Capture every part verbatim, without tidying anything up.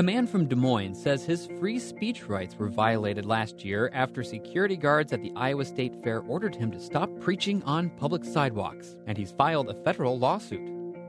A man from Des Moines says his free speech rights were violated last year after security guards at the Iowa State Fair ordered him to stop preaching on public sidewalks, and he's filed a federal lawsuit.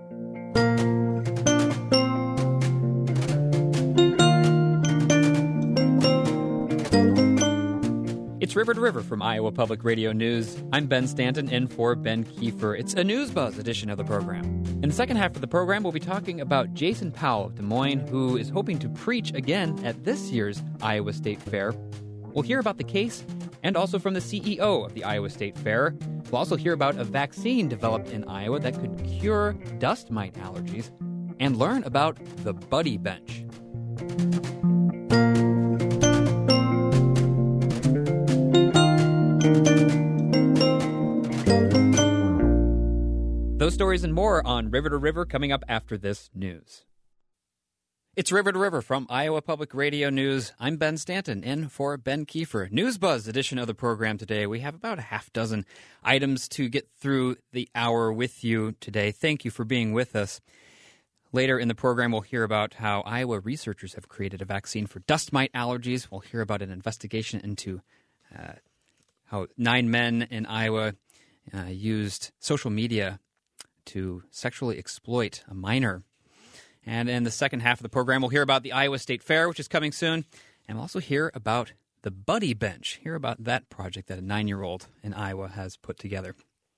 It's River to River from Iowa Public Radio News. I'm Ben Stanton, in for Ben Kiefer. It's a News Buzz edition of the program. In the second half of the program, we'll be talking about Jason Powell of Des Moines, who is hoping to preach again at this year's Iowa State Fair. We'll hear about the case and also from the C E O of the Iowa State Fair. We'll also hear about a vaccine developed in Iowa that could cure dust mite allergies and learn about the Buddy Bench. Those stories and more on River to River coming up after this news. It's River to River from Iowa Public Radio News. I'm Ben Stanton, in for Ben Kiefer. News Buzz edition of the program today. We have about a half dozen items to get through the hour with you today. Thank you for being with us. Later in the program, we'll hear about how Iowa researchers have created a vaccine for dust mite allergies. We'll hear about an investigation into uh, how nine men in Iowa uh, used social media to sexually exploit a minor. And in the second half of the program, we'll hear about the Iowa State Fair, which is coming soon. And we'll also hear about the Buddy Bench, hear about that project that a nine-year-old in Iowa has put together.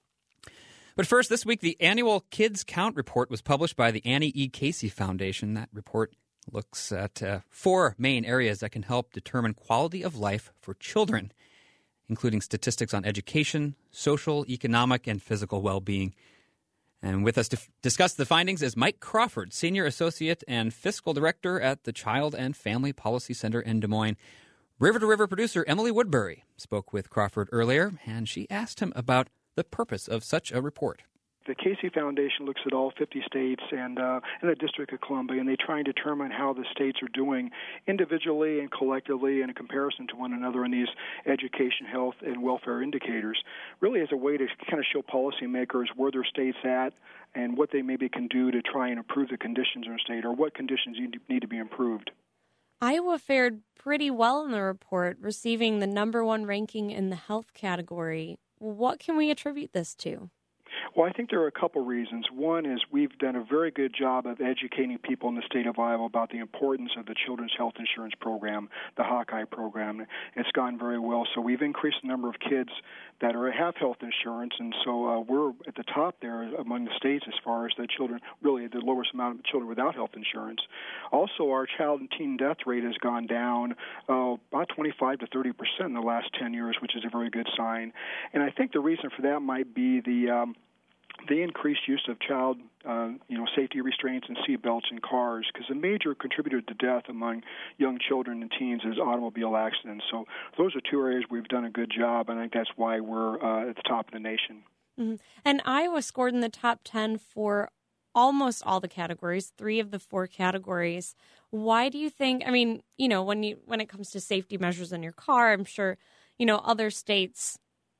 But first, this week, the annual Kids Count report was published by the Annie E. Casey Foundation. That report looks at uh, four main areas that can help determine quality of life for children, including statistics on education, social, economic, and physical well-being. And with us to f- discuss the findings is Mike Crawford, Senior Associate and Fiscal Director at the Child and Family Policy Center in Des Moines. River to River producer Emily Woodbury spoke with Crawford earlier, and she asked him about the purpose of such a report. The Casey Foundation looks at all fifty states and, uh, and the District of Columbia, and they try and determine how the states are doing individually and collectively in comparison to one another in these education, health, and welfare indicators, really as a way to kind of show policymakers where their state's at and what they maybe can do to try and improve the conditions in their state or what conditions need to be improved. Iowa fared pretty well in the report, receiving the number one ranking in the health category. What can we attribute this to? Well, I think there are a couple reasons. One is we've done a very good job of educating people in the state of Iowa about the importance of the Children's Health Insurance Program, the Hawkeye program. It's gone very well. So we've increased the number of kids that are have health insurance, and so uh, we're at the top there among the states as far as the children, really the lowest amount of children without health insurance. Also, our child and teen death rate has gone down uh, about twenty-five to thirty percent in the last ten years, which is a very good sign. And I think the reason for that might be the um, the increased use of child, uh, you know, safety restraints and seat belts in cars, because a major contributor to death among young children and teens is automobile accidents. So those are two areas we've done a good job, and I think that's why we're uh, at the top of the nation. Mm-hmm. And Iowa scored in the top ten for almost all the categories, three of the four categories. Why do you think, I mean, you know, when you when it comes to safety measures in your car, I'm sure, you know, other states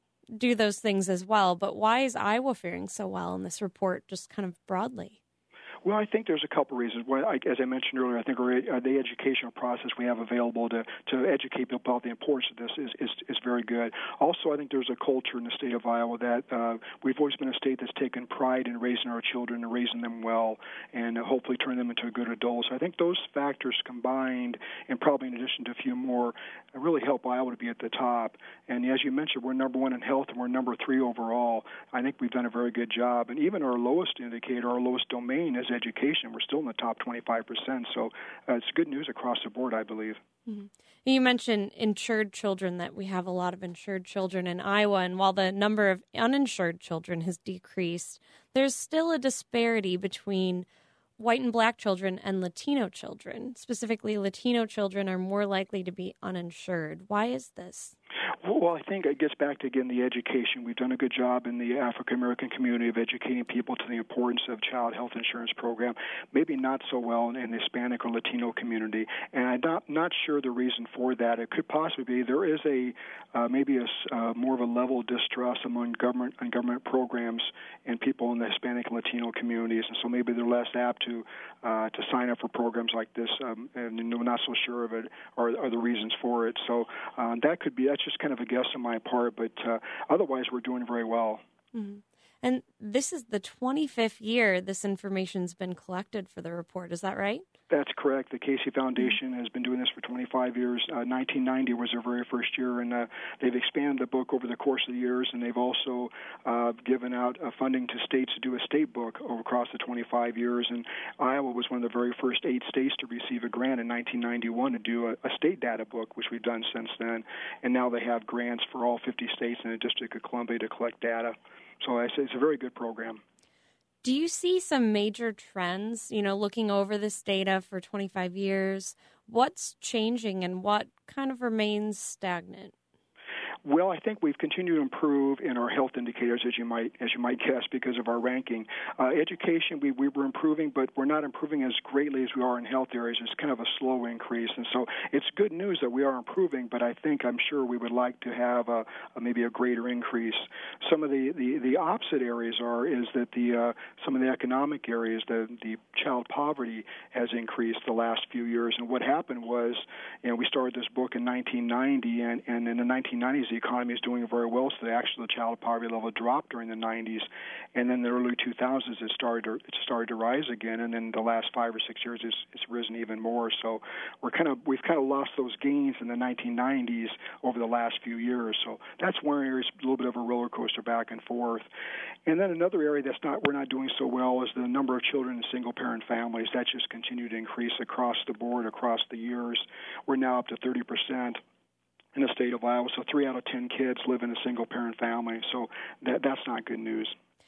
do those things as well, but why is Iowa faring so well in this report, just kind of broadly? Well, I think there's a couple reasons. One, as I mentioned earlier, I think our, the educational process we have available to, to educate people about the importance of this is, is, is very good. Also, I think there's a culture in the state of Iowa that uh, we've always been a state that's taken pride in raising our children and raising them well and hopefully turn them into a good adult. So I think those factors combined, and probably in addition to a few more, really help Iowa to be at the top. And as you mentioned, we're number one in health and we're number three overall. I think we've done a very good job. And even our lowest indicator, our lowest domain is education. We're still in the top twenty-five percent. So uh, it's good news across the board, I believe. Mm-hmm. You mentioned insured children, that we have a lot of insured children in Iowa. And while the number of uninsured children has decreased, there's still a disparity between white and black children and Latino children. Specifically, Latino children are more likely to be uninsured. Why is this? Well, I think it gets back to, again, the education. We've done a good job in the African-American community of educating people to the importance of child health insurance program, maybe not so well in the Hispanic or Latino community. And I'm not, not sure the reason for that. It could possibly be there is a uh, maybe a, uh, more of a level of distrust among government and government programs and people in the Hispanic and Latino communities. And so maybe they're less apt to uh, to sign up for programs like this, um, and we're not so sure of it or, or the reasons for it. So uh, that could be, that's just kind of a guess on my part, but uh, otherwise we're doing very well. Mm-hmm. And this is the twenty-fifth year this information's been collected for the report. Is that right? That's correct. The Casey Foundation has been doing this for twenty-five years. Uh, nineteen ninety was their very first year, and uh, they've expanded the book over the course of the years, and they've also uh, given out uh, funding to states to do a state book over across the twenty-five years. And Iowa was one of the very first eight states to receive a grant in nineteen ninety-one to do a, a state data book, which we've done since then. And now they have grants for all fifty states and the District of Columbia to collect data. So I say it's a very good program. Do you see some major trends, you know, looking over this data for twenty-five years? What's changing and what kind of remains stagnant? Well, I think we've continued to improve in our health indicators, as you might as you might guess, because of our ranking. Uh, education, we, we were improving, but we're not improving as greatly as we are in health areas. It's kind of a slow increase, and so it's good news that we are improving, but I think I'm sure we would like to have a, a maybe a greater increase. Some of the, the, the opposite areas are is that the uh, some of the economic areas, the, the child poverty has increased the last few years, and what happened was, you know, we started this book in nineteen ninety, and, and in the nineteen nineties, the economy is doing very well, so the actual child poverty level dropped during the nineties, and then in the early two thousands it started to, it started to rise again, and then the last five or six years it's, it's risen even more. So we're kind of we've kind of lost those gains in the nineteen nineties over the last few years. So that's one area, a little bit of a roller coaster back and forth. And then another area that's not we're not doing so well is the number of children in single-parent families. That just continued to increase across the board across the years. We're now up to thirty percent. In the state of Iowa, so three out of ten kids live in a single-parent family. So that that's not good news.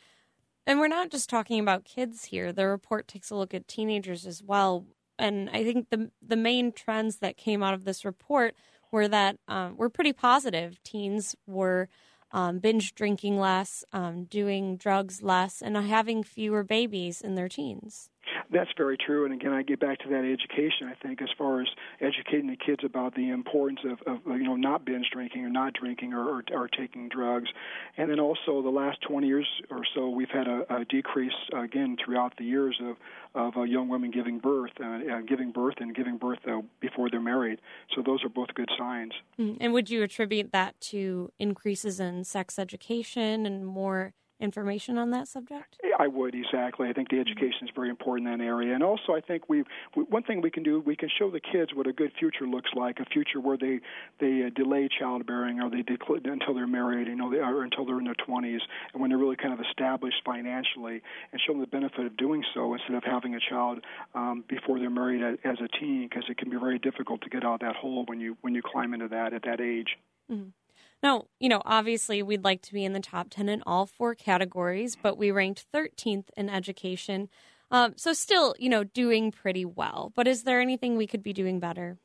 And we're not just talking about kids here. The report takes a look at teenagers as well. And I think the the main trends that came out of this report were that um, were pretty positive. Teens were um, binge drinking less, um, doing drugs less, and having fewer babies in their teens. That's very true. And again, I get back to that education, I think, as far as educating the kids about the importance of, of you know, not binge drinking or not drinking or, or, or taking drugs. And then also the last twenty years or so, we've had a, a decrease, uh, again, throughout the years of, of uh, young women giving birth, uh, uh, giving birth and giving birth uh, before they're married. So those are both good signs. Mm-hmm. And would you attribute that to increases in sex education and more information on that subject? I would, exactly. I think the education is very important in that area. And also I think we, we one thing we can do, we can show the kids what a good future looks like, a future where they, they uh, delay childbearing or they decl- until they're married, you know, they, or until they're in their twenties, and when they're really kind of established financially, and show them the benefit of doing so instead of having a child um, before they're married as a teen, because it can be very difficult to get out of that hole when you when you climb into that at that age. Mm-hmm. Now, you know, obviously we'd like to be in the top ten in all four categories, but we ranked thirteenth in education. Um, so still, you know, doing pretty well. But is there anything we could be doing better?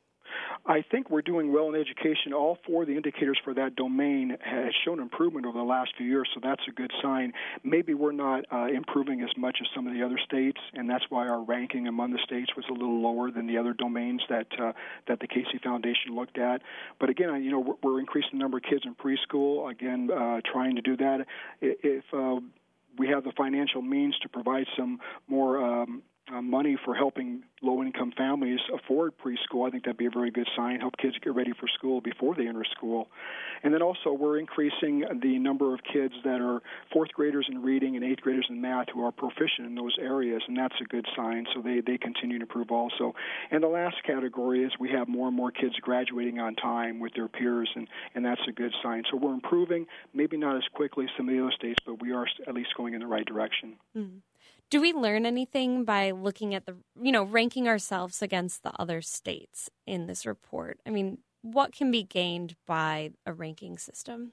I think we're doing well in education. All four of the indicators for that domain has shown improvement over the last few years, so that's a good sign. Maybe we're not uh, improving as much as some of the other states, and that's why our ranking among the states was a little lower than the other domains that uh, that the Casey Foundation looked at. But again, you know, we're, we're increasing the number of kids in preschool. Again, uh, trying to do that. If uh, we have the financial means to provide some more Um, Uh, money for helping low-income families afford preschool, I think that'd be a very good sign, help kids get ready for school before they enter school. And then also we're increasing the number of kids that are fourth graders in reading and eighth graders in math who are proficient in those areas, and that's a good sign, so they, they continue to improve also. And the last category is we have more and more kids graduating on time with their peers, and, and that's a good sign. So we're improving, maybe not as quickly as some of the other states, but we are at least going in the right direction. Mm-hmm. Do we learn anything by looking at the, you know, ranking ourselves against the other states in this report? I mean, what can be gained by a ranking system?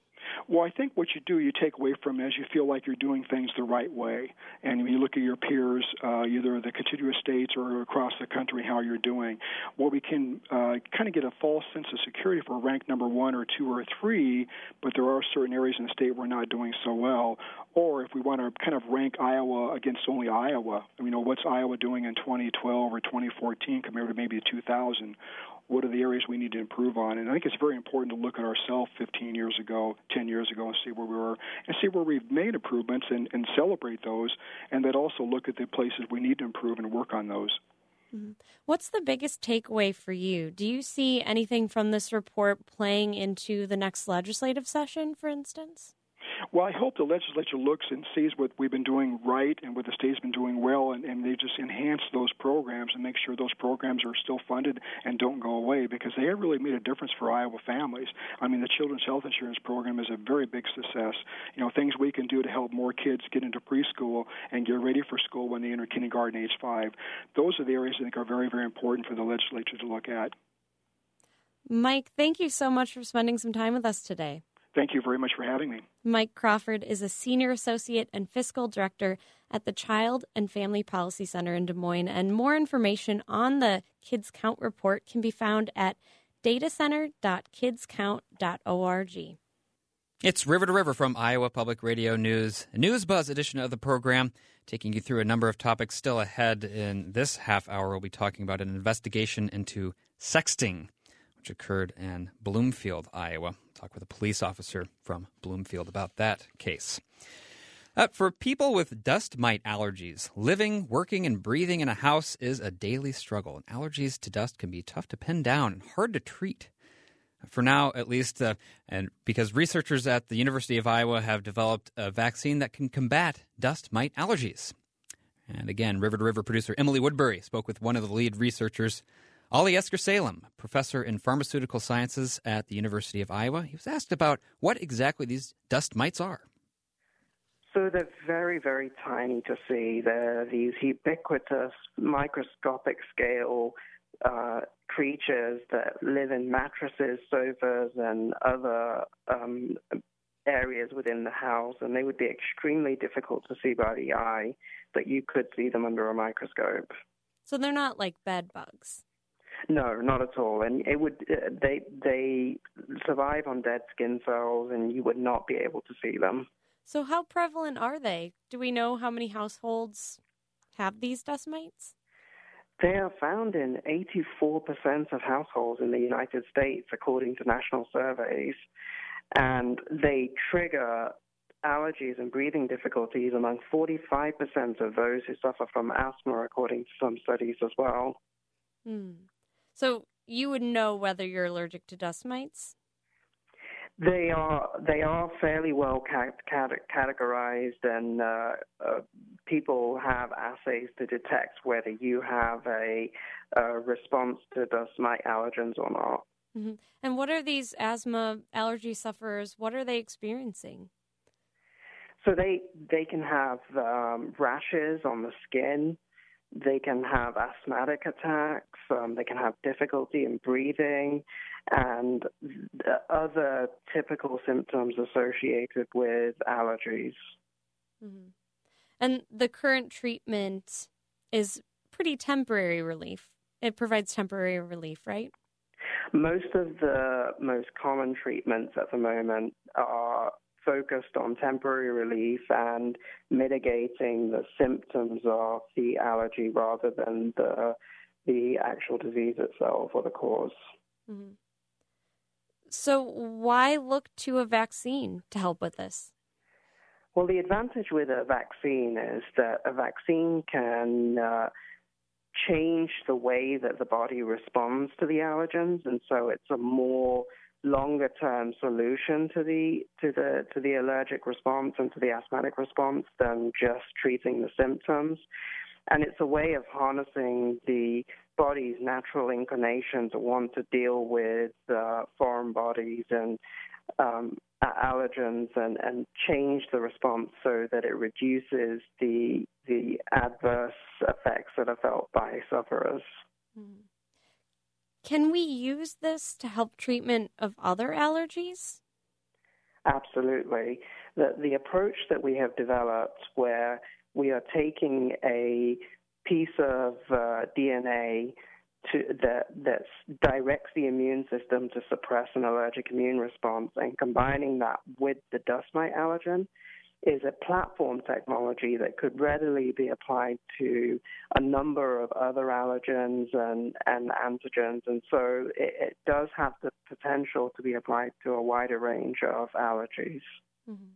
Well, I think what you do, you take away from is you feel like you're doing things the right way. And when you look at your peers, uh, either the contiguous states or across the country, how you're doing, well, we can uh, kind of get a false sense of security if we're ranked number one or two or three, but there are certain areas in the state we're not doing so well. Or if we want to kind of rank Iowa against only Iowa, you know, what's Iowa doing in twenty twelve or twenty fourteen compared to maybe two thousand? What are the areas we need to improve on? And I think it's very important to look at ourselves fifteen years ago, ten years ago, and see where we were, and see where we've made improvements and, and celebrate those, and then also look at the places we need to improve and work on those. Mm-hmm. What's the biggest takeaway for you? Do you see anything from this report playing into the next legislative session, for instance? Well, I hope the legislature looks and sees what we've been doing right and what the state's been doing well, and, and they just enhance those programs and make sure those programs are still funded and don't go away, because they have really made a difference for Iowa families. I mean, the Children's Health Insurance Program is a very big success. You know, things we can do to help more kids get into preschool and get ready for school when they enter kindergarten age five. Those are the areas I think are very, very important for the legislature to look at. Mike, thank you so much for spending some time with us today. Thank you very much for having me. Mike Crawford is a Senior Associate and Fiscal Director at the Child and Family Policy Center in Des Moines, and more information on the Kids Count report can be found at datacenter dot kids count dot org. It's River to River from Iowa Public Radio News, a News Buzz edition of the program, taking you through a number of topics still ahead. In this half hour, we'll be talking about an investigation into sexting, which occurred in Bloomfield, Iowa. Talk with a police officer from Bloomfield about that case. Uh, for people with dust mite allergies, living, working, and breathing in a house is a daily struggle. And allergies to dust can be tough to pin down and hard to treat. For now, at least, uh, and because researchers at the University of Iowa have developed a vaccine that can combat dust mite allergies. And again, River to River producer Emily Woodbury spoke with one of the lead researchers, Ali Esker-Salem, professor in pharmaceutical sciences at the University of Iowa. He was asked about what exactly these dust mites are. So they're very, very tiny to see. They're these ubiquitous, microscopic scale uh, creatures that live in mattresses, sofas, and other um, areas within the house, and they would be extremely difficult to see by the eye, but you could see them under a microscope. So they're not like bed bugs? No, not at all. And it would uh, they they survive on dead skin cells, and you would not be able to see them. So how prevalent are they? Do we know how many households have these dust mites? They are found in eighty-four percent of households in the United States, according to national surveys, and they trigger allergies and breathing difficulties among forty-five percent of those who suffer from asthma, according to some studies as well. Hmm. So you would know whether you're allergic to dust mites? They are they are fairly well cat- cat- categorized, and uh, uh, people have assays to detect whether you have a, a response to dust mite allergens or not. Mm-hmm. And what are these asthma allergy sufferers, what are they experiencing? So they, they can have um, rashes on the skin. They can have asthmatic attacks, um, they can have difficulty in breathing, and other typical symptoms associated with allergies. Mm-hmm. And the current treatment is pretty temporary relief. It provides temporary relief, right? Most of the most common treatments at the moment are focused on temporary relief and mitigating the symptoms of the allergy rather than the the actual disease itself or the cause. Mm-hmm. So why look to a vaccine to help with this? Well, the advantage with a vaccine is that a vaccine can uh, change the way that the body responds to the allergens, and so it's a more longer-term solution to the to the to the allergic response and to the asthmatic response than just treating the symptoms. And it's a way of harnessing the body's natural inclination to want to deal with uh, foreign bodies and um, allergens and, and change the response so that it reduces the the adverse effects that are felt by sufferers. Mm. Can we use this to help treatment of other allergies? Absolutely. The, the approach that we have developed where we are taking a piece of uh, D N A to, that that directs the immune system to suppress an allergic immune response and combining that with the dust mite allergen is a platform technology that could readily be applied to a number of other allergens and, and antigens. And so it, it does have the potential to be applied to a wider range of allergies. Mm-hmm.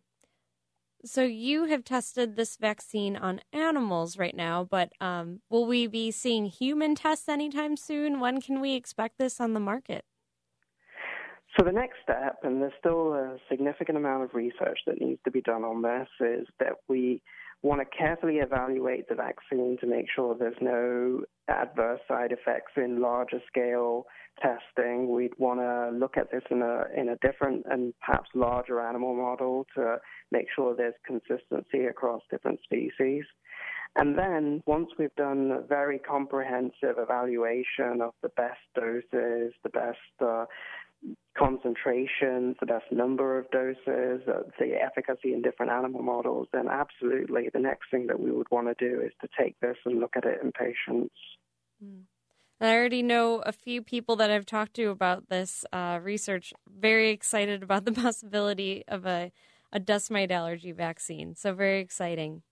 So you have tested this vaccine on animals right now, but um, will we be seeing human tests anytime soon? When can we expect this on the market? So the next step, and there's still a significant amount of research that needs to be done on this, is that we want to carefully evaluate the vaccine to make sure there's no adverse side effects in larger scale testing. We'd want to look at this in a in a different and perhaps larger animal model to make sure there's consistency across different species. And then once we've done a very comprehensive evaluation of the best doses, the best uh, concentrations, the best number of doses, uh, the efficacy in different animal models, then absolutely the next thing that we would want to do is to take this and look at it in patients. Mm. I already know a few people that I've talked to about this uh, research, very excited about the possibility of a, a dust mite allergy vaccine. So very exciting.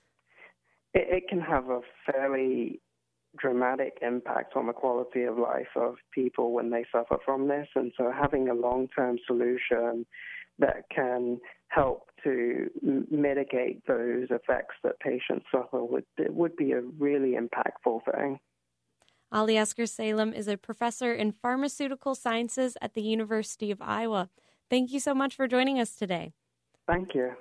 It, it can have a fairly dramatic impact on the quality of life of people when they suffer from this. And so having a long-term solution that can help to m- mitigate those effects that patients suffer would, it would be a really impactful thing. Alyaskar Salem is a professor in pharmaceutical sciences at the University of Iowa. Thank you so much for joining us today. Thank you.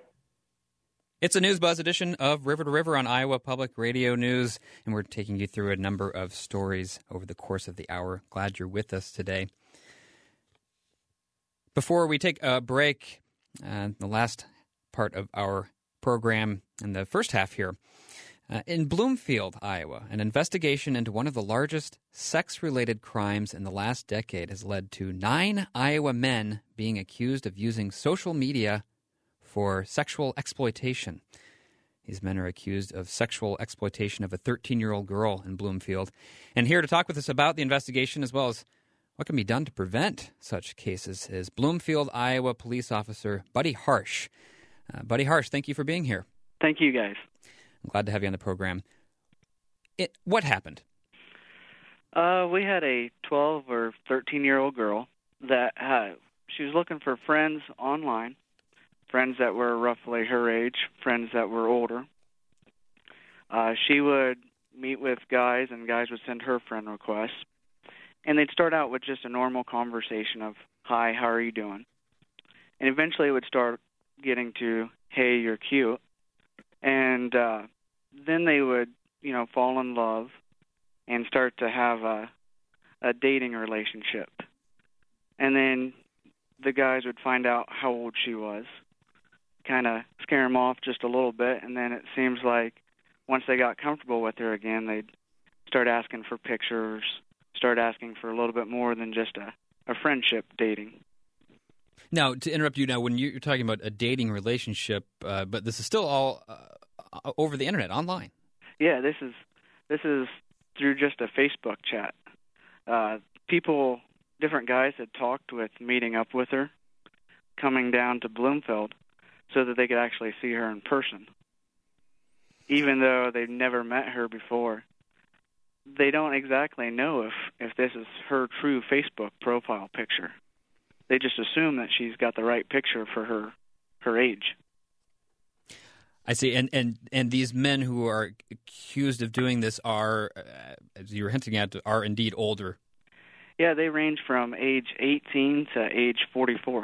It's a News Buzz edition of River to River on Iowa Public Radio News, and we're taking you through a number of stories over the course of the hour. Glad you're with us today. Before we take a break, uh, the last part of our program in the first half here, uh, in Bloomfield, Iowa, an investigation into one of the largest sex-related crimes in the last decade has led to nine Iowa men being accused of using social media for sexual exploitation. These men are accused of sexual exploitation of a thirteen-year-old girl in Bloomfield. And here to talk with us about the investigation as well as what can be done to prevent such cases is Bloomfield, Iowa police officer Buddy Harsh. Uh, Buddy Harsh, thank you for being here. Thank you, guys. I'm glad to have you on the program. It, what happened? Uh, we had a twelve or thirteen-year-old girl that uh, she was looking for friends online. Friends that were roughly her age, friends that were older. Uh, she would meet with guys, and guys would send her friend requests. And they'd start out with just a normal conversation of, hi, how are you doing? And eventually it would start getting to, hey, you're cute. And uh, then they would, you know, fall in love and start to have a, a dating relationship. And then the guys would find out how old she was, kind of scare them off just a little bit, and then it seems like once they got comfortable with her again, they'd start asking for pictures, start asking for a little bit more than just a, a friendship dating. Now, to interrupt you now, when you're talking about a dating relationship, uh, but this is still all uh, over the internet, online. Yeah, this is this is through just a Facebook chat. Uh, people, different guys had talked with meeting up with her, coming down to Bloomfield, so that they could actually see her in person. Even though they've never met her before, they don't exactly know if, if this is her true Facebook profile picture. They just assume that she's got the right picture for her her age. I see. And and, and these men who are accused of doing this are, uh, as you were hinting at, are indeed older. Yeah, they range from age eighteen to age forty-four.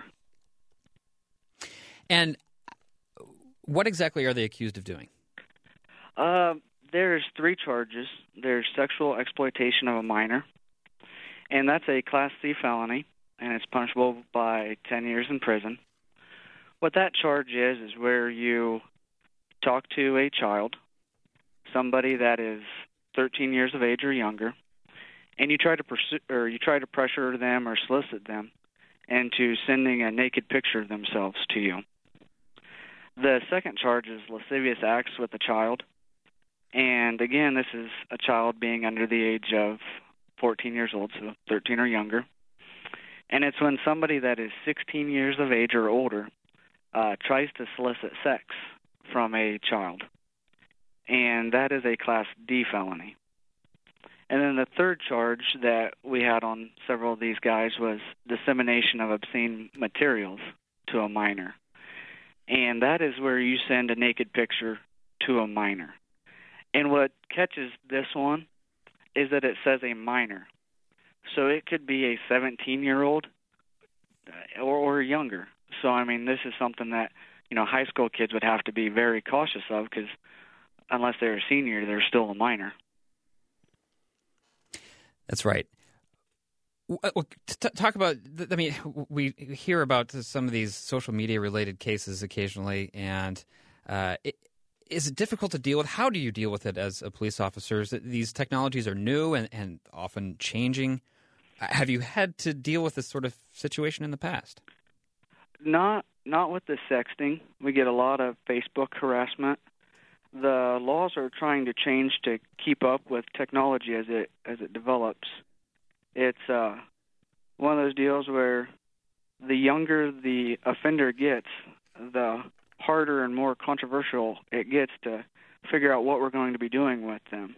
And what exactly are they accused of doing? Uh, there's three charges. There's sexual exploitation of a minor, and that's a Class C felony, and it's punishable by ten years in prison. What that charge is is where you talk to a child, somebody that is thirteen years of age or younger, and you try to pursue, or you try to pressure them or solicit them into sending a naked picture of themselves to you. The second charge is lascivious acts with a child. And again, this is a child being under the age of fourteen years old, so thirteen or younger. And it's when somebody that is sixteen years of age or older uh, tries to solicit sex from a child. And that is a Class D felony. And then the third charge that we had on several of these guys was dissemination of obscene materials to a minor. And that is where you send a naked picture to a minor. And what catches this one is that it says a minor. So it could be a seventeen-year-old or, or younger. So, I mean, this is something that, you know, high school kids would have to be very cautious of because unless they're a senior, they're still a minor. That's right. Talk about, I mean, we hear about some of these social media-related cases occasionally, and uh, it, is it difficult to deal with? How do you deal with it as a police officer? These technologies are new and, and often changing. Have you had to deal with this sort of situation in the past? Not not with the sexting. We get a lot of Facebook harassment. The laws are trying to change to keep up with technology as it as it develops. It's uh, one of those deals where the younger the offender gets, the harder and more controversial it gets to figure out what we're going to be doing with them.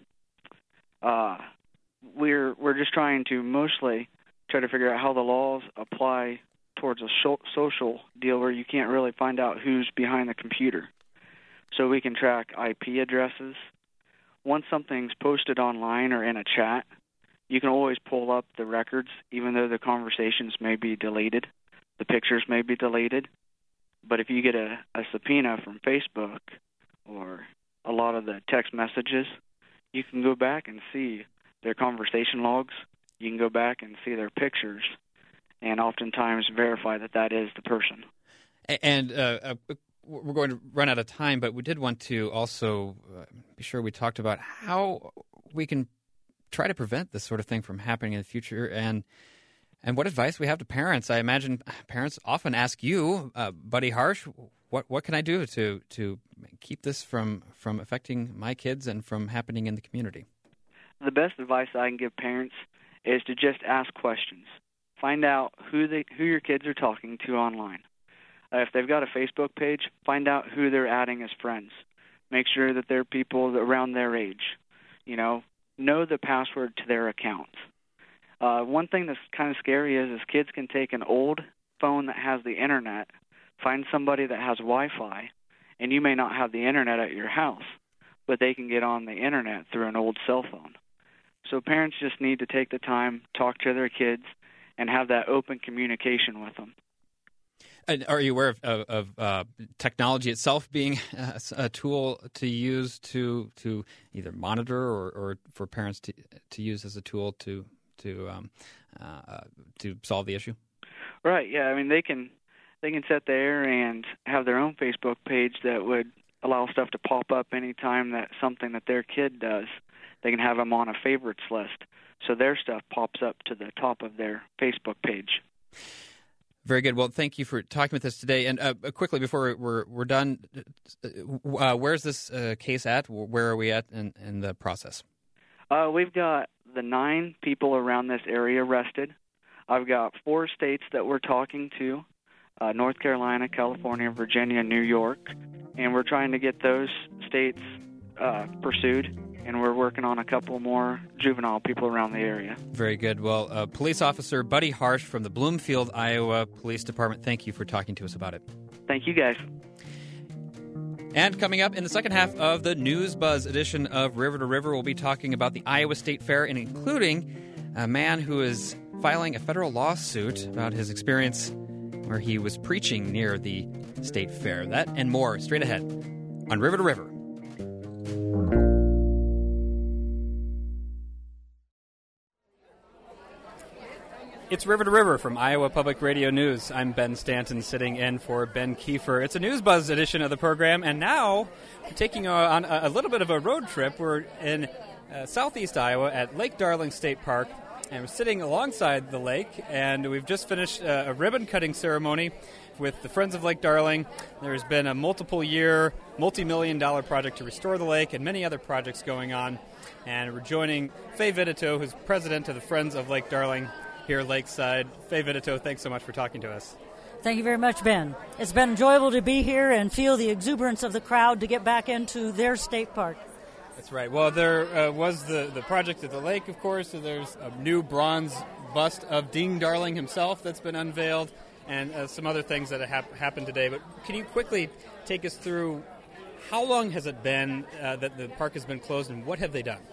Uh, we're we're just trying to mostly try to figure out how the laws apply towards a so- social deal where you can't really find out who's behind the computer. So we can track I P addresses. Once something's posted online or in a chat, you can always pull up the records, even though the conversations may be deleted, the pictures may be deleted. But if you get a, a subpoena from Facebook or a lot of the text messages, you can go back and see their conversation logs. You can go back and see their pictures and oftentimes verify that that is the person. And uh, uh, we're going to run out of time, but we did want to also uh, be sure we talked about how we can try to prevent this sort of thing from happening in the future, and and what advice we have to parents. I imagine parents often ask you, uh, Buddy Harsh, what what can I do to to keep this from, from affecting my kids and from happening in the community? The best advice I can give parents is to just ask questions. Find out who they who your kids are talking to online. Uh, if they've got a Facebook page, find out who they're adding as friends. Make sure that they're people around their age. You know, know the password to their accounts. Uh, one thing that's kind of scary is, is kids can take an old phone that has the internet, find somebody that has Wi-Fi, and you may not have the internet at your house, but they can get on the internet through an old cell phone. So parents just need to take the time, talk to their kids, and have that open communication with them. And are you aware of, of, of uh, technology itself being a, a tool to use to to either monitor or, or for parents to to use as a tool to to um, uh, to solve the issue? Right. Yeah. I mean, they can they can sit there and have their own Facebook page that would allow stuff to pop up anytime that something that their kid does. They can have them on a favorites list, so their stuff pops up to the top of their Facebook page. Very good. Well, thank you for talking with us today. And uh, quickly, before we're we're done, uh, where's this uh, case at? Where are we at in, in the process? Uh, we've got the nine people around this area arrested. I've got four states that we're talking to, uh, North Carolina, California, Virginia, New York. And we're trying to get those states uh, pursued. And we're working on a couple more juvenile people around the area. Very good. Well, uh, Police Officer Buddy Harsh from the Bloomfield, Iowa Police Department, thank you for talking to us about it. Thank you, guys. And coming up in the second half of the News Buzz edition of River to River, we'll be talking about the Iowa State Fair and including a man who is filing a federal lawsuit about his experience where he was preaching near the state fair. That and more straight ahead on River to River. It's River to River from Iowa Public Radio News. I'm Ben Stanton, sitting in for Ben Kiefer. It's a News Buzz edition of the program, and now we're taking a, on a, a little bit of a road trip. We're in uh, southeast Iowa at Lake Darling State Park, And we're sitting alongside the lake, and we've just finished uh, a ribbon-cutting ceremony with the Friends of Lake Darling. There's been a multiple-year, multi-million dollar project to restore the lake and many other projects going on. And we're joining Faye Vitito, who's president of the Friends of Lake Darling here lakeside. Faye Vitito, thanks so much for talking to us. Thank you very much, Ben. It's been enjoyable to be here and feel the exuberance of the crowd to get back into their state park. That's right. Well, there uh, was the, the project at the lake, of course. So there's a new bronze bust of Ding Darling himself that's been unveiled, and uh, some other things that have hap- happened today. But can you quickly take us through how long has it been uh, that the park has been closed, and what have they done?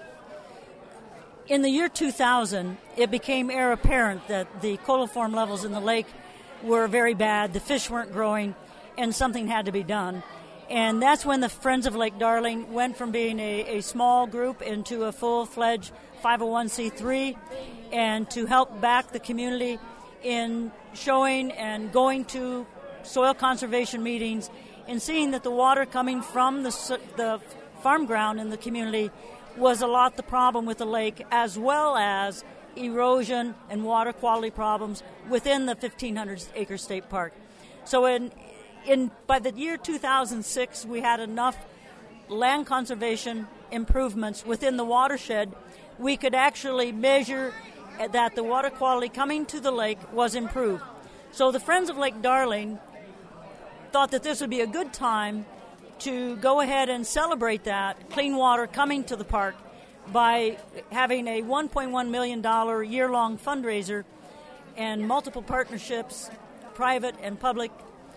In the year two thousand, it became heir apparent that the coliform levels in the lake were very bad, the fish weren't growing, and something had to be done. And that's when the Friends of Lake Darling went from being a, a small group into a full-fledged five oh one c three, and to help back the community in showing and going to soil conservation meetings and seeing that the water coming from the, the farm ground in the community was a lot the problem with the lake, as well as erosion and water quality problems within the fifteen hundred acre state park. So in in by the year two thousand six, we had enough land conservation improvements within the watershed. We could actually measure that the water quality coming to the lake was improved. So the Friends of Lake Darling thought that this would be a good time to go ahead and celebrate that clean water coming to the park by having a one point one million dollars year-long fundraiser and multiple partnerships, private and public,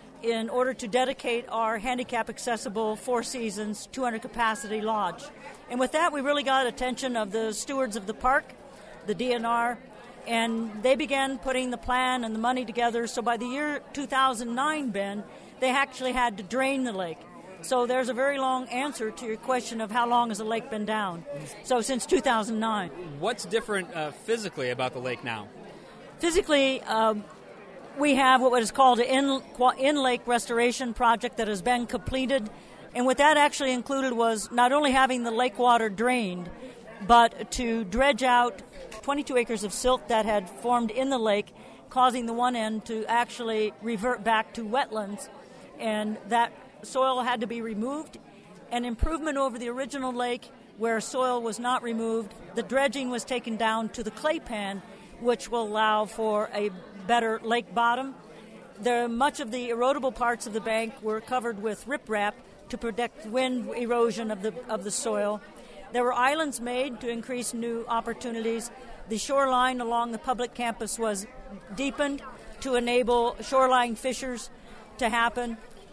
in order to dedicate our handicap-accessible Four Seasons two hundred capacity lodge. And with that, we really got attention of the stewards of the park, the D N R, and they began putting the plan and the money together. So by the year two thousand nine, Ben, they actually had to drain the lake. So there's a very long answer to your question of how long has the lake been down. So since two thousand nine. What's different uh, physically about the lake now? Physically, um, we have what is called an in, in-lake restoration project that has been completed. And what that actually included was not only having the lake water drained, but to dredge out twenty-two acres of silt that had formed in the lake, causing the one end to actually revert back to wetlands. And that soil had to be removed. An improvement over the original lake where soil was not removed. The dredging was taken down to the clay pan, which will allow for a better lake bottom. There, much of the erodible parts of the bank were covered with riprap to protect wind erosion of the of the soil. There were islands made to increase new opportunities. The shoreline along the public campus was deepened to enable shoreline fishers to happen.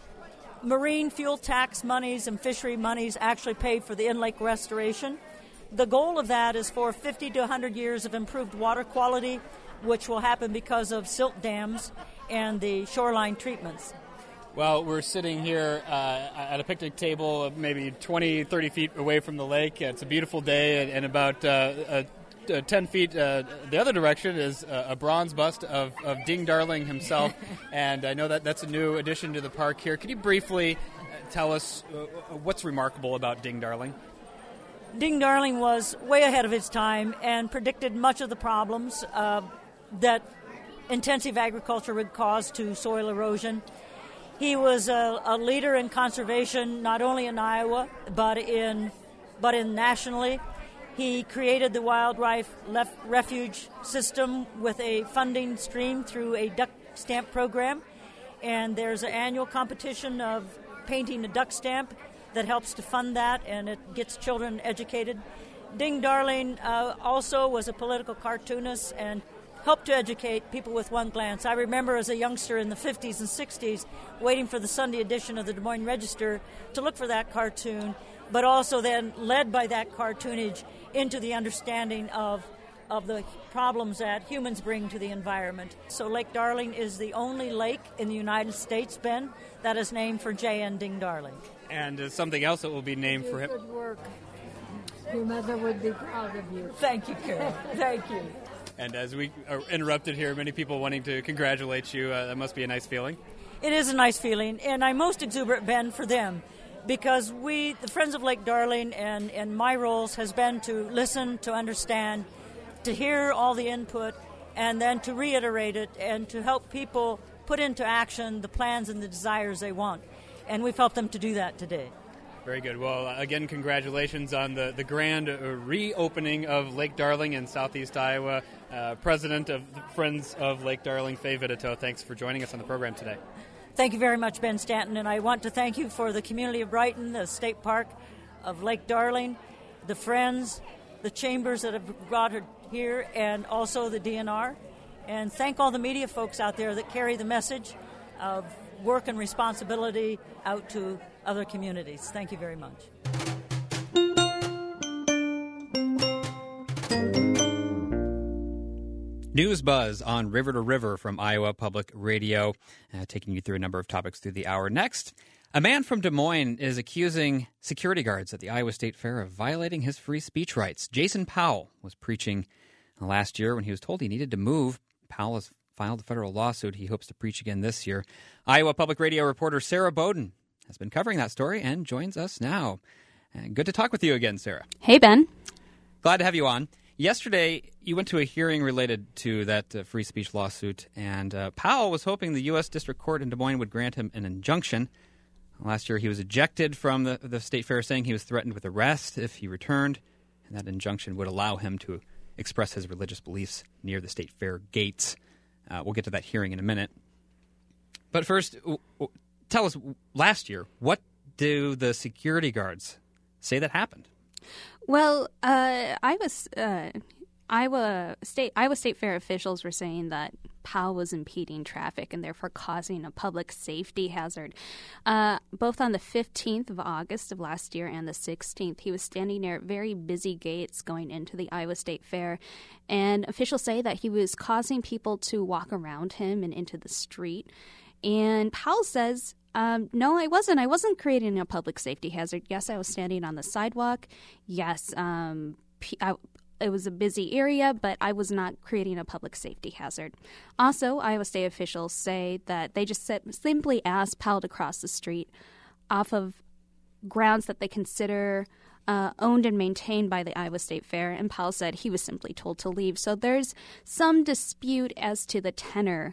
Marine fuel tax monies and fishery monies actually paid for the in-lake restoration. The goal of that is for fifty to one hundred years of improved water quality, which will happen because of silt dams and the shoreline treatments. Well, we're sitting here uh, at a picnic table maybe twenty, thirty feet away from the lake. It's a beautiful day, and, and about uh, uh, uh, ten feet uh, the other direction is uh, a bronze bust of, of Ding Darling himself. And I know that that's a new addition to the park here. Could you briefly tell us uh, what's remarkable about Ding Darling? Ding Darling was way ahead of his time and predicted much of the problems uh, that intensive agriculture would cause to soil erosion. He was a, a leader in conservation, not only in Iowa, but in but in nationally. He created the wildlife lef- refuge system with a funding stream through a duck stamp program. And there's an annual competition of painting a duck stamp that helps to fund that, and it gets children educated. Ding Darling uh, also was a political cartoonist and helped to educate people with one glance. I remember as a youngster in the fifties and sixties waiting for the Sunday edition of the Des Moines Register to look for that cartoon, but also then led by that cartoonage into the understanding of of the problems that humans bring to the environment. So Lake Darling is the only lake in the United States, Ben, that is named for J N Ding Darling. And uh, something else that will be named for him. Good work. Your mother would be proud of you. Thank you, Carol. Thank you. And as we are interrupted here, many people wanting to congratulate you. Uh, that must be a nice feeling. It is a nice feeling, and I'm most exuberant, Ben, for them, because we, the Friends of Lake Darling, and, and my roles has been to listen, to understand, to hear all the input and then to reiterate it and to help people put into action the plans and the desires they want. And we've helped them to do that today. Very good. Well, again, congratulations on the, the grand uh, reopening of Lake Darling in southeast Iowa. Uh, President of the Friends of Lake Darling, Faye Vitito, thanks for joining us on the program today. Thank you very much, Ben Stanton, and I want to thank you for the community of Brighton, the State Park of Lake Darling, the Friends, the chambers that have brought her here, and also the D N R. And thank all the media folks out there that carry the message of work and responsibility out to other communities. Thank you very much. News Buzz on River to River from Iowa Public Radio, uh, taking you through a number of topics through the hour. Next, a man from Des Moines is accusing security guards at the Iowa State Fair of violating his free speech rights. Jason Powell was preaching last year when he was told he needed to move. Powell has filed a federal lawsuit. He hopes to preach again this year. Iowa Public Radio reporter Sarah Bowden has been covering that story and joins us now. Uh, good to talk with you again, Sarah. Hey, Ben. Glad to have you on. Yesterday, you went to a hearing related to that uh, free speech lawsuit, and uh, Powell was hoping the U S District Court in Des Moines would grant him an injunction. Last year, he was ejected from the, the state fair, saying he was threatened with arrest if he returned, and that injunction would allow him to express his religious beliefs near the state fair gates. Uh, we'll get to that hearing in a minute. But first, w- w- tell us, last year, what do the security guards say that happened? Well, uh, I was uh, Iowa State Iowa State Fair officials were saying that Powell was impeding traffic and therefore causing a public safety hazard. Uh, both on the fifteenth of August of last year and the sixteenth, he was standing near very busy gates going into the Iowa State Fair, and officials say that he was causing people to walk around him and into the street. And Powell says, Um, no, I wasn't. I wasn't creating a public safety hazard. Yes, I was standing on the sidewalk. Yes, um, I, it was a busy area, but I was not creating a public safety hazard. Also, Iowa State officials say that they just said, simply asked Powell to cross the street off of grounds that they consider uh, owned and maintained by the Iowa State Fair, and Powell said he was simply told to leave. So there's some dispute as to the tenor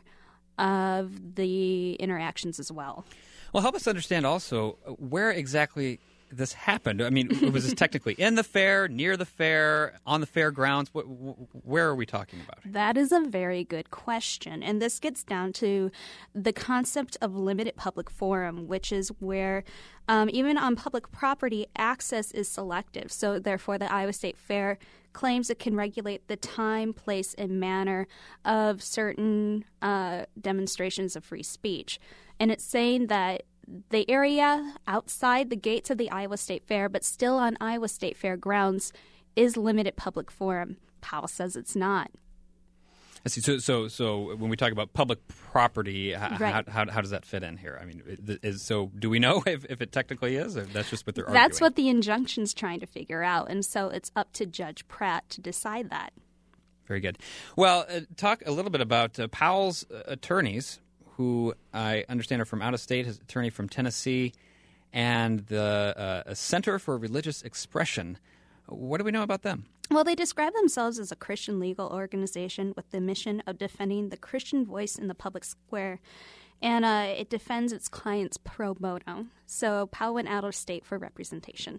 of the interactions as well. Well, help us understand also where exactly this happened. I mean, was this technically in the fair, near the fair, on the fairgrounds? What, where are we talking about? That is a very good question. And this gets down to the concept of limited public forum, which is where um, even on public property, access is selective. So therefore, the Iowa State Fair claims it can regulate the time, place, and manner of certain uh, demonstrations of free speech. And it's saying that the area outside the gates of the Iowa State Fair, but still on Iowa State Fair grounds, is limited public forum. Powell says it's not. I see. So, so, so when we talk about public property, how, right. how, how does that fit in here? I mean, is, so do we know if, if it technically is, or that's just what they're that's arguing? That's what the injunction's trying to figure out, and so it's up to Judge Pratt to decide that. Very good. Well, uh, talk a little bit about uh, Powell's uh, attorneys, who I understand are from out of state, his attorney from Tennessee, and the uh, Center for Religious Expression. What do we know about them? Well, they describe themselves as a Christian legal organization with the mission of defending the Christian voice in the public square, and uh, it defends its clients pro bono. So Powell went out of state for representation.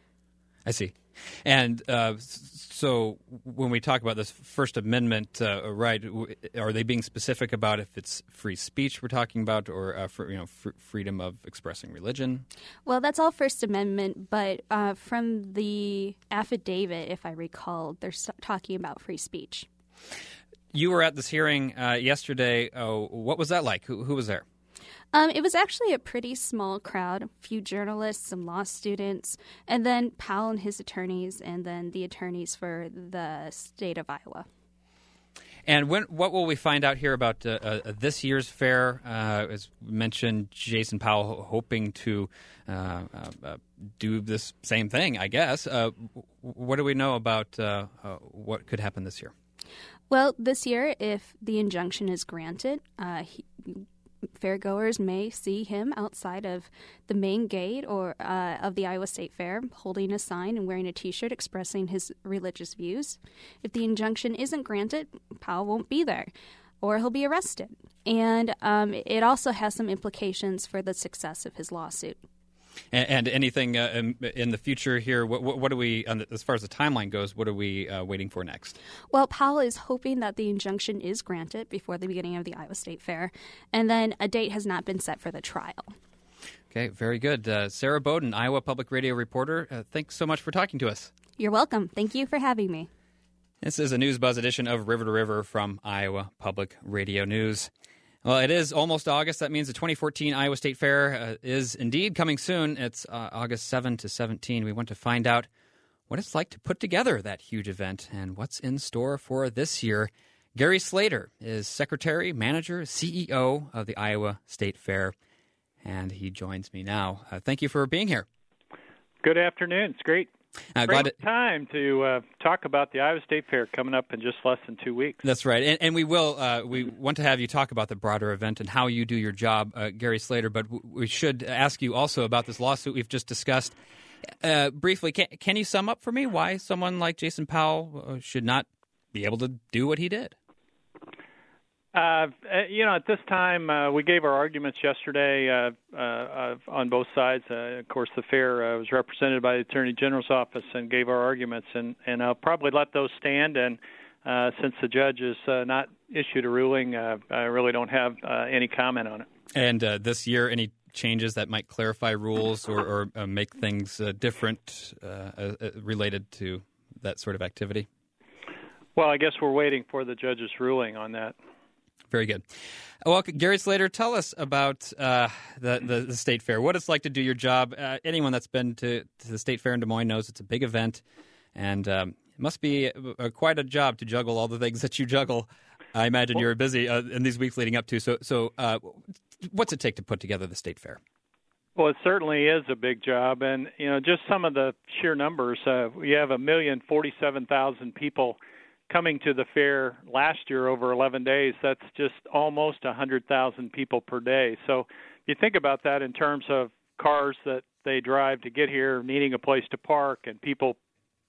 I see. And uh, so when we talk about this First Amendment uh, right, are they being specific about if it's free speech we're talking about, or uh, for, you know, fr- freedom of expressing religion? Well, that's all First Amendment, but uh, from the affidavit, if I recall, they're talking about free speech. You were at this hearing uh, yesterday. Uh, what was that like? Who, who was there? Um, it was actually a pretty small crowd, a few journalists, some law students, and then Powell and his attorneys, and then the attorneys for the state of Iowa. And when, what will we find out here about uh, uh, this year's fair? Uh, as mentioned, Jason Powell hoping to uh, uh, uh, do this same thing, I guess. Uh, what do we know about uh, uh, what could happen this year? Well, this year, if the injunction is granted, uh, he fairgoers may see him outside of the main gate or uh, of the Iowa State Fair holding a sign and wearing a T-shirt expressing his religious views. If the injunction isn't granted, Powell won't be there, or he'll be arrested. And um, it also has some implications for the success of his lawsuit. And, and anything uh, in, in the future here, what, what, what are we, as far as the timeline goes, what are we uh, waiting for next? Well, Powell is hoping that the injunction is granted before the beginning of the Iowa State Fair, and then a date has not been set for the trial. Okay, very good. Uh, Sarah Bowden, Iowa Public Radio reporter, uh, thanks so much for talking to us. You're welcome. Thank you for having me. This is a News Buzz edition of River to River from Iowa Public Radio News. Well, it is almost August. That means the twenty fourteen Iowa State Fair uh, is indeed coming soon. It's uh, August seventh to seventeenth. We want to find out what it's like to put together that huge event and what's in store for this year. Gary Slater is Secretary, Manager, C E O of the Iowa State Fair, and he joins me now. Uh, thank you for being here. Good afternoon. It's great. Uh, Great glad to, time to uh, talk about the Iowa State Fair coming up in just less than two weeks. That's right. And, and we will. Uh, we want to have you talk about the broader event and how you do your job, uh, Gary Slater. But w- we should ask you also about this lawsuit we've just discussed. Uh, briefly, can, can you sum up for me why someone like Jason Powell uh, should not be able to do what he did? Uh, you know, at this time, uh, we gave our arguments yesterday uh, uh, on both sides. Uh, of course, the fair uh, was represented by the Attorney General's office and gave our arguments, and, and I'll probably let those stand. And uh, since the judge has uh, not issued a ruling, uh, I really don't have uh, any comment on it. And uh, this year, any changes that might clarify rules or, or uh, make things uh, different uh, uh, related to that sort of activity? Well, I guess we're waiting for the judge's ruling on that. Very good. Well, Gary Slater, tell us about uh, the, the the State Fair, what it's like to do your job. Uh, anyone that's been to, to the State Fair in Des Moines knows it's a big event, and um, it must be a, a, quite a job to juggle all the things that you juggle. I imagine well, you're busy uh, in these weeks leading up to. So, so uh, what's it take to put together the State Fair? Well, it certainly is a big job, and you know, just some of the sheer numbers. Uh, we have a million forty-seven thousand people coming to the fair last year over eleven days. That's just almost one hundred thousand people per day. So if you think about that in terms of cars that they drive to get here, needing a place to park, and people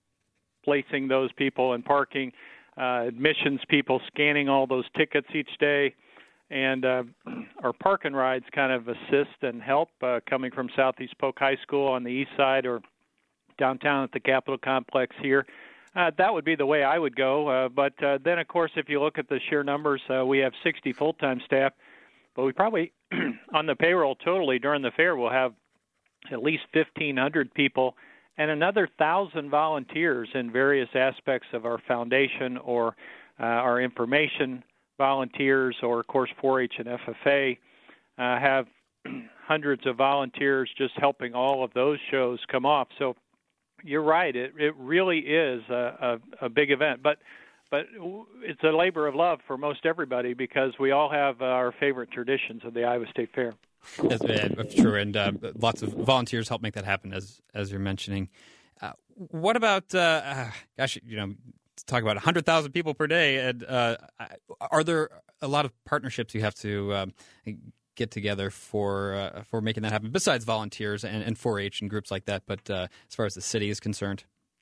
placing those people and parking, uh, admissions people scanning all those tickets each day, and uh, our park and rides kind of assist and help uh, coming from Southeast Polk High School on the east side or downtown at the Capitol Complex here. Uh, that would be the way I would go. Uh, but uh, then, of course, if you look at the sheer numbers, uh, we have sixty full-time staff, but we probably, on the payroll totally during the fair, we'll have at least fifteen hundred people and another one thousand volunteers in various aspects of our foundation or uh, our information volunteers or, of course, four H and F F A uh, have hundreds of volunteers just helping all of those shows come off. So you're right. It it really is a, a, a big event, but but it's a labor of love for most everybody because we all have our favorite traditions of the Iowa State Fair. That's uh, true, and uh, lots of volunteers help make that happen, as as you're mentioning. Uh, what about, uh, uh, gosh, you know, talk about one hundred thousand people per day, and uh, are there a lot of partnerships you have to um, get together for uh, for making that happen, besides volunteers and, and four H and groups like that, but uh, as far as the city is concerned?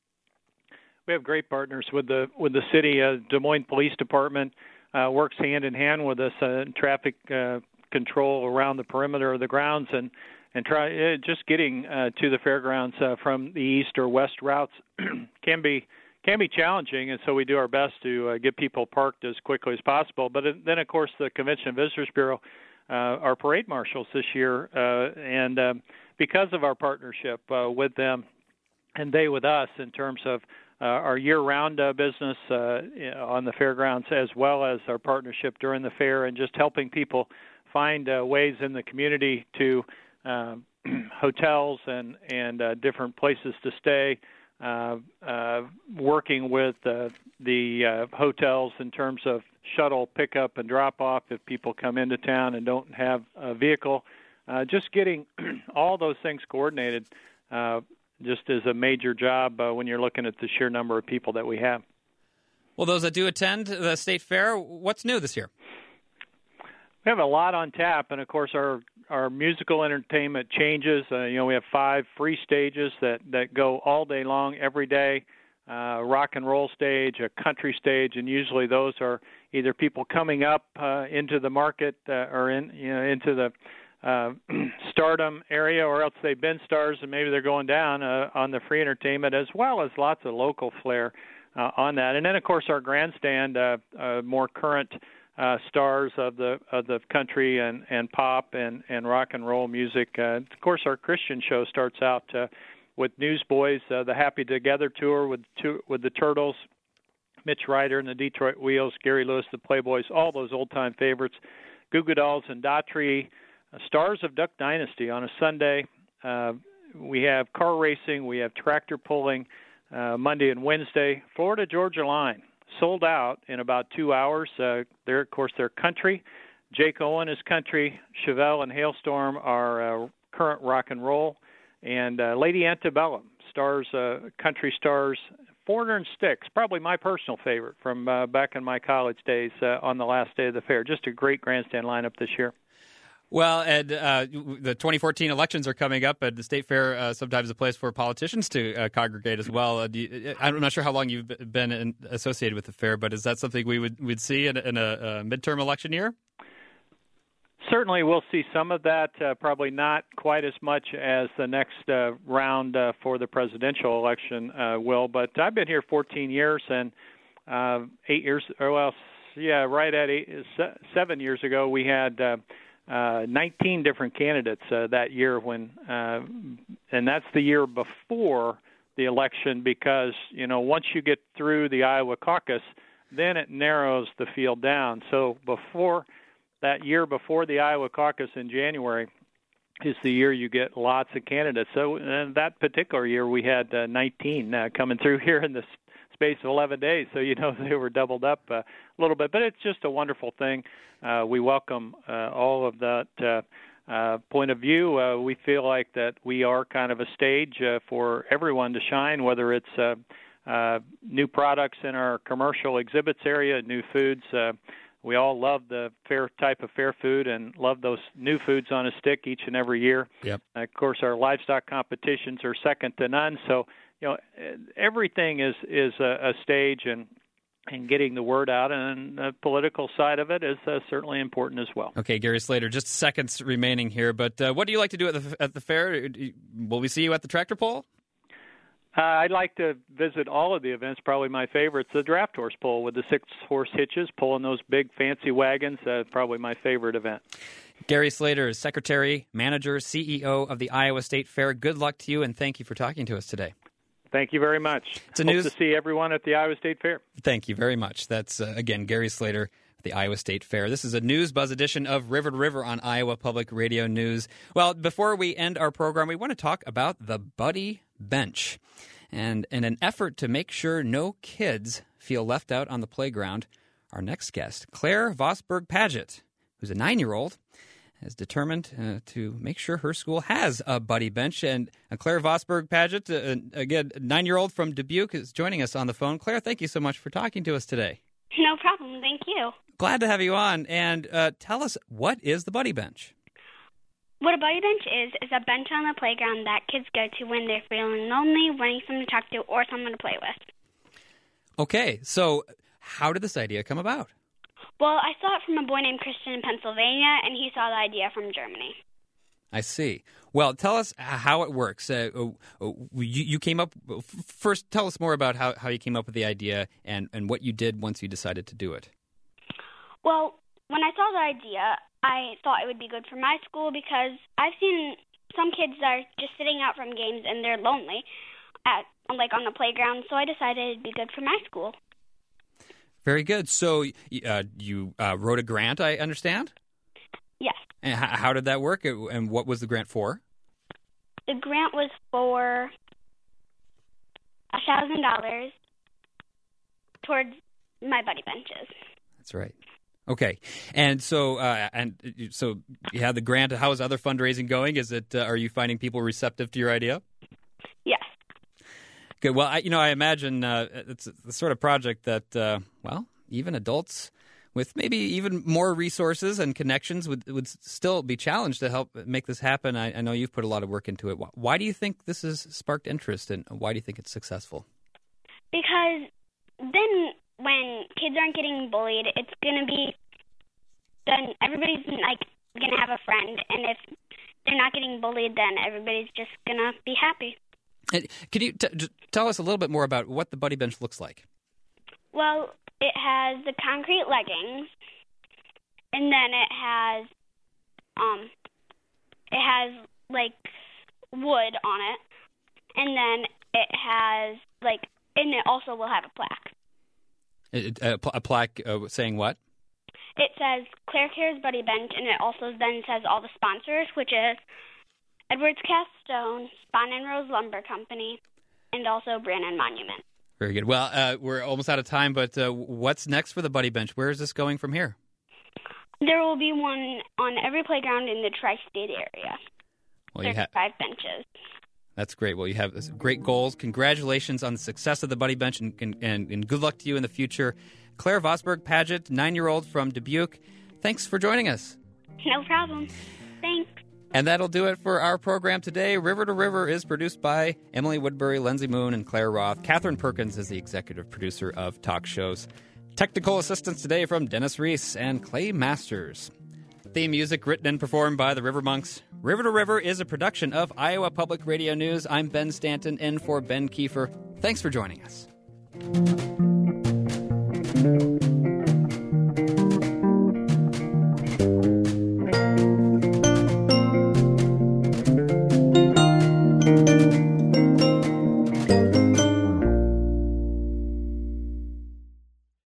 We have great partners with the with the city. Uh, Des Moines Police Department uh, works hand in hand with us uh, in traffic uh, control around the perimeter of the grounds and, and try uh, just getting uh, to the fairgrounds uh, from the east or west routes can be can be challenging, and so we do our best to uh, get people parked as quickly as possible. But then, of course, the Convention and Visitors Bureau Uh, our parade marshals this year, uh, and um, because of our partnership uh, with them and they with us in terms of uh, our year-round uh, business uh, on the fairgrounds as well as our partnership during the fair and just helping people find uh, ways in the community to uh, hotels and, and uh, different places to stay, uh, uh, working with uh, the uh, hotels in terms of shuttle pickup and drop-off if people come into town and don't have a vehicle. Uh, just getting all those things coordinated uh, just is a major job uh, when you're looking at the sheer number of people that we have. Well, those that do attend the State Fair, what's new this year? We have a lot on tap, and of course our our musical entertainment changes. Uh, you know, we have five free stages that, that go all day long, every day. Uh, rock and roll stage, a country stage, and usually those are either people coming up uh, into the market uh, or in you know into the uh, stardom area, or else they've been stars and maybe they're going down uh, on the free entertainment, as well as lots of local flair uh, on that. And then of course our grandstand, uh, uh, more current uh, stars of the of the country and, and pop and, and rock and roll music. Uh, of course our Christian show starts out Uh, with Newsboys, uh, the Happy Together tour with two, with the Turtles, Mitch Ryder and the Detroit Wheels, Gary Lewis, the Playboys, all those old-time favorites, Goo Goo Dolls and Daughtry, uh, Stars of Duck Dynasty on a Sunday. Uh, we have car racing, we have tractor pulling uh, Monday and Wednesday. Florida Georgia Line sold out in about two hours. Uh, they're, of course, they're country. Jake Owen is country. Chevelle and Hailstorm are uh, current rock and roll. And uh, Lady Antebellum, stars, uh, country stars, Foreigner and Styx, probably my personal favorite from uh, back in my college days uh, on the last day of the fair. Just a great grandstand lineup this year. Well, Ed, uh, the twenty fourteen elections are coming up, and the State Fair uh, sometimes is a place for politicians to uh, congregate as well. Uh, do you, I'm not sure how long you've been in, associated with the fair, but is that something we would we'd see in, in a, a midterm election year? Certainly we'll see some of that, uh, probably not quite as much as the next uh, round uh, for the presidential election uh, will. But I've been here fourteen years, and uh, eight years, or well, yeah, right at eight, seven years ago, we had uh, uh, nineteen different candidates uh, that year when, uh, and that's the year before the election, because, you know, once you get through the Iowa caucus, then it narrows the field down. So before that year before the Iowa caucus in January is the year you get lots of candidates. So in that particular year, we had uh, nineteen uh, coming through here in the space of eleven days. So, you know, they were doubled up uh, a little bit. But it's just a wonderful thing. Uh, we welcome uh, all of that uh, uh, point of view. Uh, we feel like that we are kind of a stage uh, for everyone to shine, whether it's uh, uh, new products in our commercial exhibits area, new foods. Uh, We all love the fair type of fair food and love those new foods on a stick each and every year. Yep. Uh, of course, our livestock competitions are second to none. So, you know, everything is is a, a stage, and and getting the word out, and the political side of it is uh, certainly important as well. Okay, Gary Slater, just seconds remaining here, but uh, what do you like to do at the at the fair? Will we see you at the tractor pull? Uh, I'd like to visit all of the events. Probably my favorite's the draft horse pull with the six-horse hitches, pulling those big fancy wagons. Uh, probably my favorite event. Gary Slater is Secretary, Manager, C E O of the Iowa State Fair. Good luck to you, and thank you for talking to us today. Thank you very much. It's a Hope news... to see everyone at the Iowa State Fair. Thank you very much. That's, uh, again, Gary Slater, the Iowa State Fair. This is a News Buzz edition of River to River on Iowa Public Radio News. Well, before we end our program, we want to talk about the Buddy Bench. And in an effort to make sure no kids feel left out on the playground, our next guest, Claire Vosburgh-Paget, who's a nine-year-old, is determined uh, to make sure her school has a Buddy Bench. And uh, Claire Vosburgh-Paget, uh, again, nine-year-old from Dubuque, is joining us on the phone. Claire, thank you so much for talking to us today. No problem. Thank you. Glad to have you on. And uh, tell us, what is the Buddy Bench? What a Buddy Bench is, is a bench on the playground that kids go to when they're feeling lonely, wanting someone to talk to, or someone to play with. Okay, so how did this idea come about? Well, I saw it from a boy named Christian in Pennsylvania, and he saw the idea from Germany. I see. Well, tell us how it works. Uh, you, you came up, first tell us more about how, how you came up with the idea and, and what you did once you decided to do it. Well, when I saw the idea, I thought it would be good for my school because I've seen some kids that are just sitting out from games and they're lonely, at like on the playground. So I decided it'd be good for my school. Very good. So uh, you uh, wrote a grant, I understand? Yes. And h- how did that work? And what was the grant for? The grant was for a thousand dollars towards my Buddy Benches. That's right. Okay, and so uh, and so you had the grant. How is other fundraising going? Is it? Uh, are you finding people receptive to your idea? Yes. Good. Well, I, you know, I imagine uh, it's the sort of project that uh, well, even adults with maybe even more resources and connections, would would still be challenged to help make this happen. I, I know you've put a lot of work into it. Why do you think this has sparked interest, and why do you think it's successful? Because then when kids aren't getting bullied, it's going to be, then everybody's like going to have a friend, and if they're not getting bullied, then everybody's just going to be happy. And can you t- t- tell us a little bit more about what the Buddy Bench looks like? Well, it has the concrete leggings, and then it has, um, it has like wood on it, and then it has like, and it also will have a plaque. It, a, a plaque uh, saying what? It says Claire Cares Buddy Bench, and it also then says all the sponsors, which is Edwards Cast Stone, Spon and Rose Lumber Company, and also Brannan Monument. Very good. Well, uh, we're almost out of time, but uh, what's next for the Buddy Bench? Where is this going from here? There will be one on every playground in the tri-state area. Well, you have five benches. That's great. Well, you have great goals. Congratulations on the success of the Buddy Bench, and, and, and good luck to you in the future. Claire Vosberg-Paget, nine-year-old from Dubuque, thanks for joining us. No problem. Thanks. And that'll do it for our program today. River to River is produced by Emily Woodbury, Lindsay Moon, and Claire Roth. Catherine Perkins is the executive producer of Talk Shows. Technical assistance today from Dennis Reese and Clay Masters. Theme music written and performed by the River Monks. River to River is a production of Iowa Public Radio News. I'm Ben Stanton, in for Ben Kiefer. Thanks for joining us.